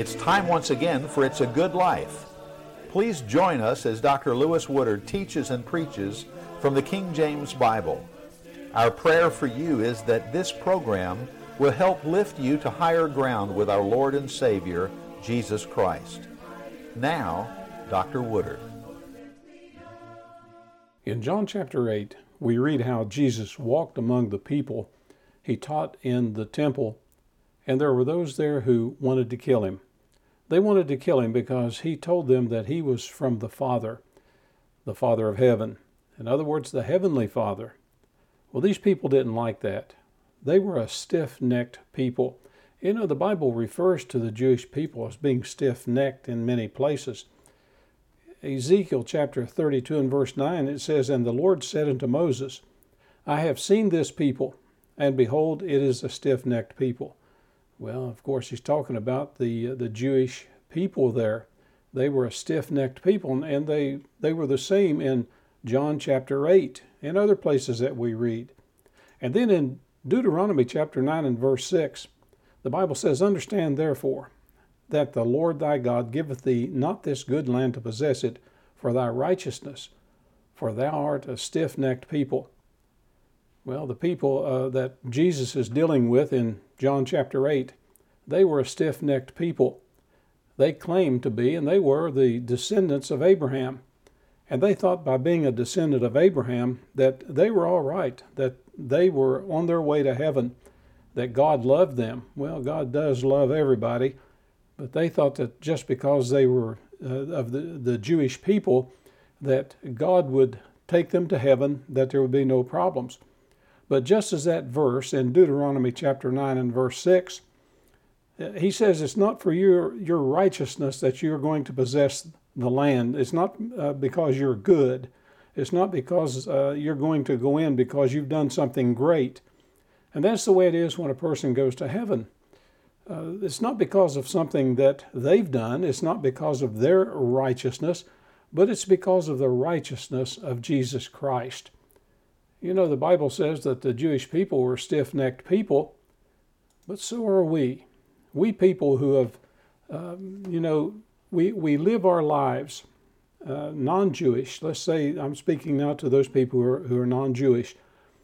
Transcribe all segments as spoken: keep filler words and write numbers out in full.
It's time once again for It's a Good Life. Please join us as Doctor Lewis Woodard teaches and preaches from the King James Bible. Our prayer for you is that this program will help lift you to higher ground with our Lord and Savior, Jesus Christ. Now, Doctor Woodard. In John chapter eight, we read how Jesus walked among the people. He taught in the temple, and there were those there who wanted to kill him. They wanted to kill him because he told them that he was from the Father, the Father of heaven. In other words, the Heavenly Father. Well, these people didn't like that. They were a stiff-necked people. You know, the Bible refers to the Jewish people as being stiff-necked in many places. Ezekiel chapter thirty-two and verse nine, it says, "And the Lord said unto Moses, I have seen this people, and behold, it is a stiff-necked people." Well, of course, he's talking about the uh, the Jewish people there. They were a stiff-necked people, and they, they were the same in John chapter eight and other places that we read. And then in Deuteronomy chapter nine and verse six, the Bible says, "Understand therefore that the Lord thy God giveth thee not this good land to possess it for thy righteousness, for thou art a stiff-necked people." Well, the people uh, that Jesus is dealing with in John chapter eight, they were a stiff-necked people. They claimed to be, and they were the descendants of Abraham. And they thought by being a descendant of Abraham that they were all right, that they were on their way to heaven, that God loved them. Well, God does love everybody, but they thought that just because they were uh, of the, the Jewish people, that God would take them to heaven, that there would be no problems. But just as that verse in Deuteronomy chapter nine and verse six, he says it's not for your, your righteousness that you're going to possess the land. It's not uh, because you're good. It's not because uh, you're going to go in because you've done something great. And that's the way it is when a person goes to heaven. Uh, it's not because of something that they've done. It's not because of their righteousness, but it's because of the righteousness of Jesus Christ. You know, the Bible says that the Jewish people were stiff-necked people, but so are we. We people who have, um, you know, we, we live our lives uh, non-Jewish. Let's say I'm speaking now to those people who are, who are non-Jewish.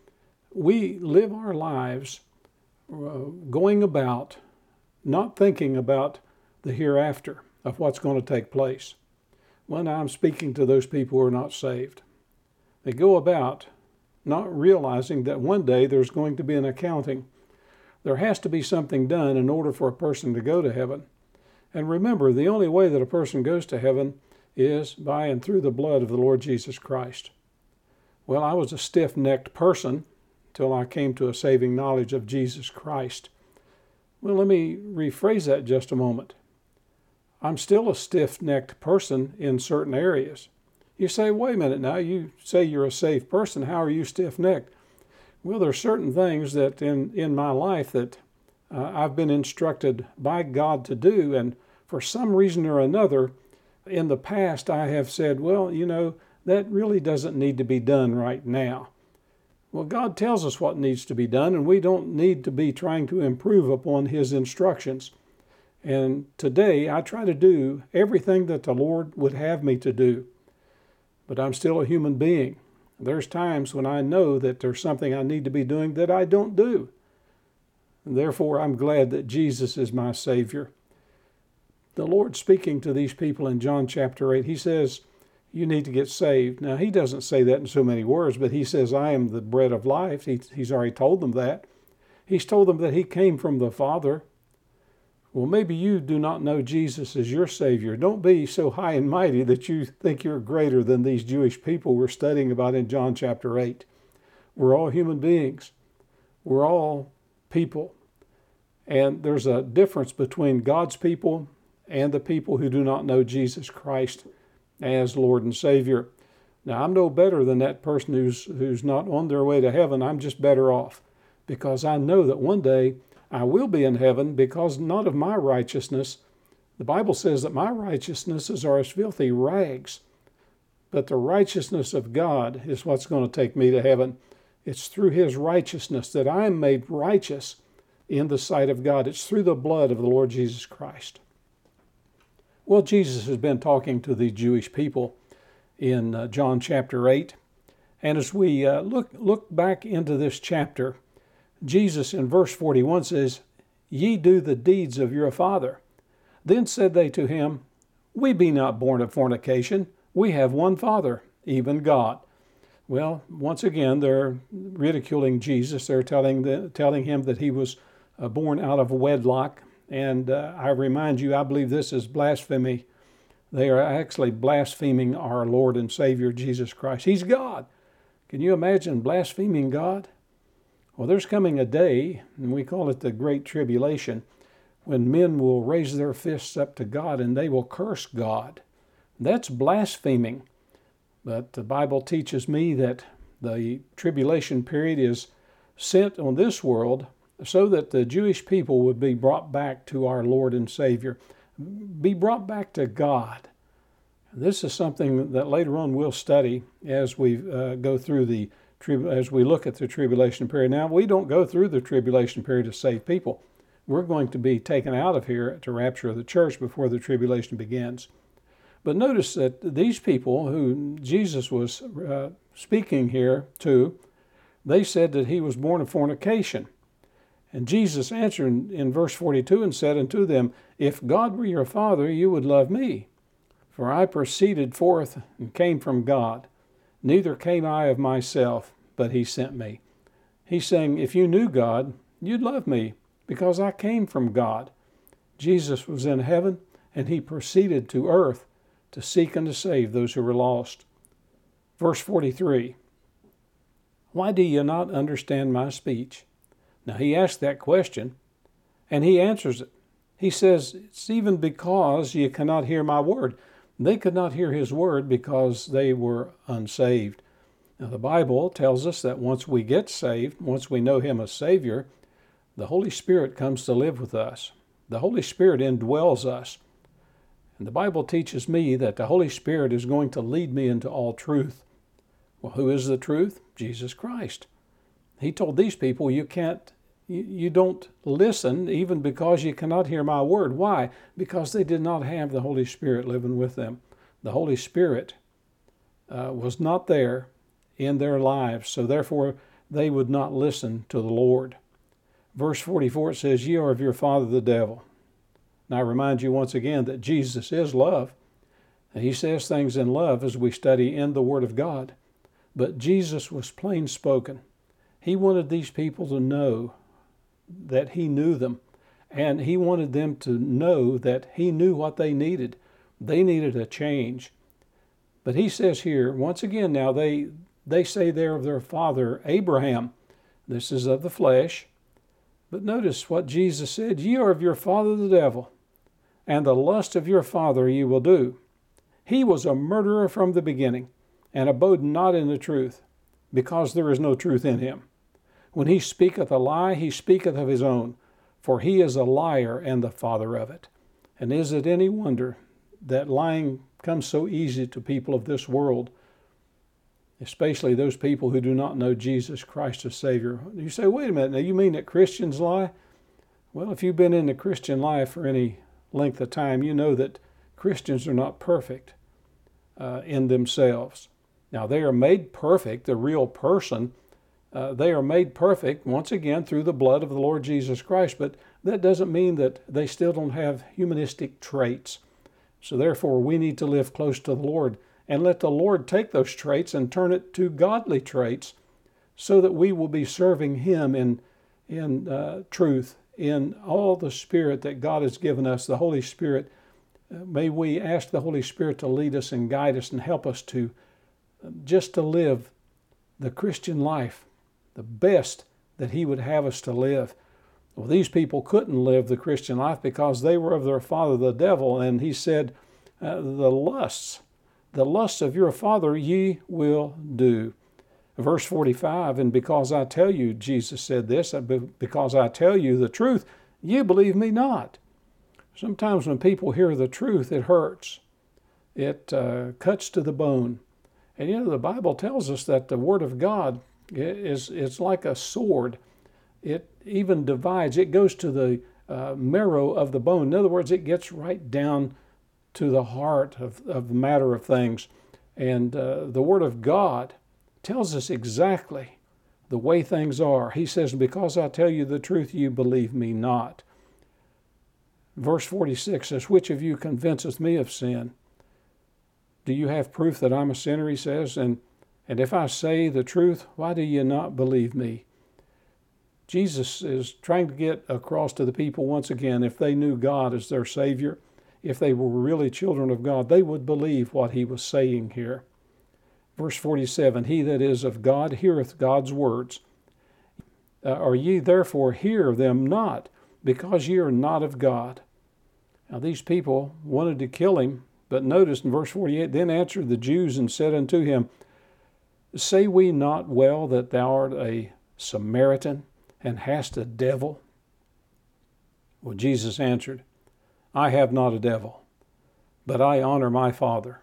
We live our lives uh, going about, not thinking about the hereafter of what's going to take place. Well, now I'm speaking to those people who are not saved. They go about not realizing that one day there's going to be an accounting. There has to be something done in order for a person to go to heaven. And remember, the only way that a person goes to heaven is by and through the blood of the Lord Jesus Christ. Well, I was a stiff-necked person until I came to a saving knowledge of Jesus Christ. Well, let me rephrase that just a moment. I'm still a stiff-necked person in certain areas. You say, wait a minute now, you say you're a saved person, how are you stiff-necked? Well, there are certain things that in, in my life that uh, I've been instructed by God to do, and for some reason or another, in the past I have said, well, you know, that really doesn't need to be done right now. Well, God tells us what needs to be done, and we don't need to be trying to improve upon His instructions. And today I try to do everything that the Lord would have me to do. But I'm still a human being. There's times when I know that there's something I need to be doing that I don't do. And therefore, I'm glad that Jesus is my Savior. The Lord speaking to these people in John chapter eight, He says, you need to get saved. Now, He doesn't say that in so many words, but He says, I am the bread of life. He, he's already told them that. He's told them that He came from the Father. Well, maybe you do not know Jesus as your Savior. Don't be so high and mighty that you think you're greater than these Jewish people we're studying about in John chapter eight. We're all human beings. We're all people. And there's a difference between God's people and the people who do not know Jesus Christ as Lord and Savior. Now, I'm no better than that person who's, who's not on their way to heaven. I'm just better off because I know that one day I will be in heaven because not of my righteousness. The Bible says that my righteousnesses are as filthy rags, but the righteousness of God is what's going to take me to heaven. It's through His righteousness that I am made righteous in the sight of God. It's through the blood of the Lord Jesus Christ. Well, Jesus has been talking to the Jewish people in uh, John chapter eight. And as we uh, look, look back into this chapter, Jesus in verse forty-one says, "Ye do the deeds of your father. Then said they to him, We be not born of fornication. We have one Father, even God." Well, once again, they're ridiculing Jesus. They're telling, the, telling him that he was uh, born out of wedlock. And uh, I remind you, I believe this is blasphemy. They are actually blaspheming our Lord and Savior, Jesus Christ. He's God. Can you imagine blaspheming God? Well, there's coming a day, and we call it the Great Tribulation, when men will raise their fists up to God and they will curse God. That's blaspheming. But the Bible teaches me that the tribulation period is sent on this world so that the Jewish people would be brought back to our Lord and Savior, be brought back to God. This is something that later on we'll study as we uh, go through the as we look at the tribulation period. Now, we don't go through the tribulation period to save people. We're going to be taken out of here to rapture the church before the tribulation begins. But notice that these people who Jesus was uh, speaking here to, they said that he was born of fornication. And Jesus answered in, in verse forty-two and said unto them, If God were your Father, you would love me. For I proceeded forth and came from God. Neither came I of myself, but he sent me. He's saying, if you knew God, you'd love me, because I came from God. Jesus was in heaven, and he proceeded to earth to seek and to save those who were lost. Verse forty-three, Why do you not understand my speech? Now, he asked that question, and he answers it. He says, it's even because you cannot hear my word. They could not hear his word because they were unsaved. Now, the Bible tells us that once we get saved, once we know him as Savior, the Holy Spirit comes to live with us. The Holy Spirit indwells us. And the Bible teaches me that the Holy Spirit is going to lead me into all truth. Well, who is the truth? Jesus Christ. He told these people, you can't, you, you don't listen even because you cannot hear my word. Why? Because they did not have the Holy Spirit living with them. The Holy Spirit uh, was not there in their lives, so therefore they would not listen to the Lord. Verse forty-four, it says, Ye are of your father the devil. Now I remind you once again that Jesus is love. And he says things in love as we study in the Word of God. But Jesus was plain spoken. He wanted these people to know that he knew them. And he wanted them to know that he knew what they needed. They needed a change. But he says here, once again now, they, they say they're of their father Abraham. This is of the flesh. But notice what Jesus said, Ye are of your father the devil, and the lust of your father ye will do. He was a murderer from the beginning, and abode not in the truth, because there is no truth in him. When he speaketh a lie, he speaketh of his own, for he is a liar and the father of it. And is it any wonder that lying comes so easy to people of this world, especially those people who do not know Jesus Christ as Savior? You say, wait a minute, now you mean that Christians lie? Well, if you've been in the Christian life for any length of time, you know that Christians are not perfect uh, in themselves. Now, they are made perfect, the real person, uh, they are made perfect, once again, through the blood of the Lord Jesus Christ, but that doesn't mean that they still don't have humanistic traits. So therefore, we need to live close to the Lord and let the Lord take those traits and turn it to godly traits so that we will be serving him in, in uh, truth, in all the Spirit that God has given us, the Holy Spirit. Uh, may we ask the Holy Spirit to lead us and guide us and help us to uh, just to live the Christian life, the best that he would have us to live. Well, these people couldn't live the Christian life because they were of their father the devil, and he said, uh, the lusts, the lusts of your father ye will do. Verse forty-five, and because I tell you, Jesus said this, because I tell you the truth, you believe me not. Sometimes when people hear the truth, it hurts. It uh, cuts to the bone. And you know, the Bible tells us that the Word of God is, is like a sword. It even divides. It goes to the uh, marrow of the bone. In other words, it gets right down to the heart of, of the matter of things. And uh, the Word of God tells us exactly the way things are. He says, because I tell you the truth, you believe me not. Verse forty-six says, which of you convinceth me of sin? Do you have proof that I'm a sinner, he says, and, and if I say the truth, why do you not believe me? Jesus is trying to get across to the people once again, if they knew God as their Savior, if they were really children of God, they would believe what he was saying here. Verse forty-seven, he that is of God heareth God's words. Uh, are ye therefore hear them not, because ye are not of God? Now these people wanted to kill him, but notice in verse forty-eight, then answered the Jews and said unto him, say we not well that thou art a Samaritan, and hast a devil? Well, Jesus answered, I have not a devil, but I honor my Father,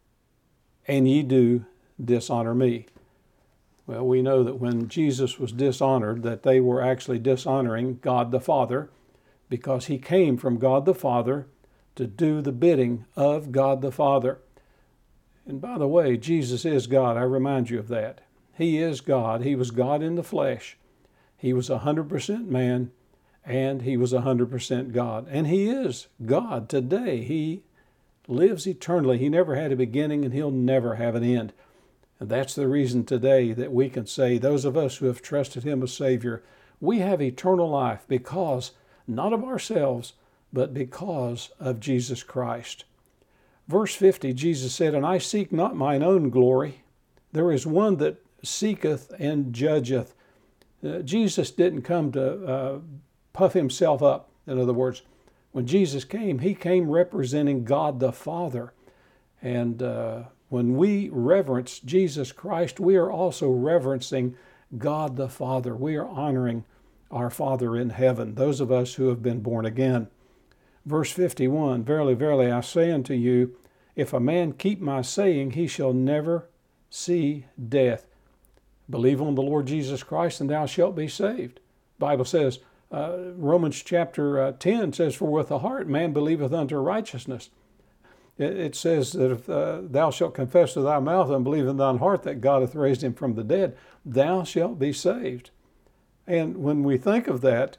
and ye do dishonor me. Well, we know that when Jesus was dishonored, that they were actually dishonoring God the Father, because he came from God the Father to do the bidding of God the Father. And by the way, Jesus is God. I remind you of that. He is God. He was God in the flesh. He was one hundred percent man, and he was one hundred percent God. And he is God today. He lives eternally. He never had a beginning, and he'll never have an end. And that's the reason today that we can say, those of us who have trusted him as Savior, we have eternal life because, not of ourselves, but because of Jesus Christ. Verse fifty, Jesus said, and I seek not mine own glory. There is one that seeketh and judgeth. Uh, Jesus didn't come to uh, puff himself up. In other words, when Jesus came, he came representing God the Father. And uh, when we reverence Jesus Christ, we are also reverencing God the Father. We are honoring our Father in heaven, those of us who have been born again. Verse fifty-one, verily, verily, I say unto you, if a man keep my saying, he shall never see death. Believe on the Lord Jesus Christ, and thou shalt be saved. The Bible says, uh, Romans chapter uh, ten says, for with the heart man believeth unto righteousness. It, it says that if uh, thou shalt confess with thy mouth and believe in thine heart that God hath raised him from the dead, thou shalt be saved. And when we think of that,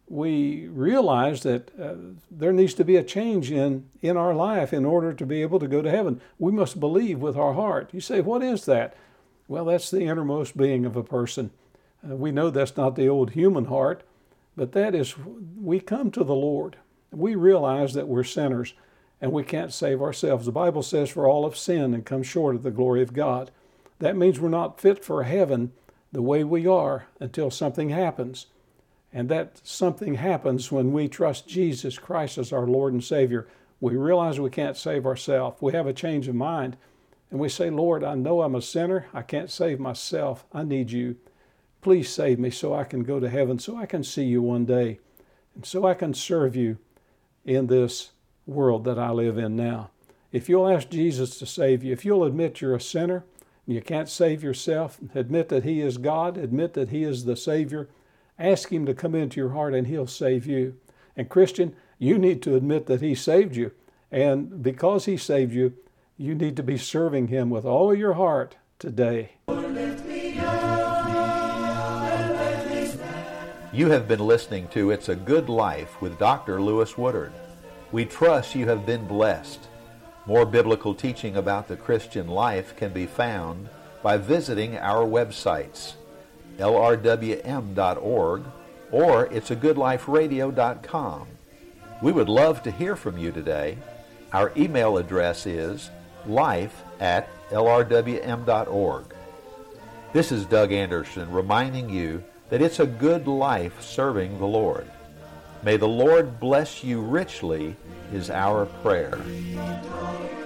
we realize that uh, there needs to be a change in, in our life in order to be able to go to heaven. We must believe with our heart. You say, what is that? Well, that's the innermost being of a person. Uh, we know that's not the old human heart, but that is, we come to the Lord. We realize that we're sinners and we can't save ourselves. The Bible says, for all have sinned and come short of the glory of God. That means we're not fit for heaven the way we are until something happens. And that something happens when we trust Jesus Christ as our Lord and Savior. We realize we can't save ourselves. We have a change of mind. And we say, Lord, I know I'm a sinner. I can't save myself. I need you. Please save me so I can go to heaven, so I can see you one day, and so I can serve you in this world that I live in now. If you'll ask Jesus to save you, if you'll admit you're a sinner, and you can't save yourself, admit that he is God, admit that he is the Savior, ask him to come into your heart and he'll save you. And Christian, you need to admit that he saved you. And because he saved you, you need to be serving him with all of your heart today. You have been listening to It's a Good Life with Doctor Lewis Woodard. We trust you have been blessed. More biblical teaching about the Christian life can be found by visiting our websites, L R W M dot org or it's a good life radio dot com. We would love to hear from you today. Our email address is life at L R W M dot org. This is Doug Anderson reminding you that it's a good life serving the Lord. May the Lord bless you richly is our prayer.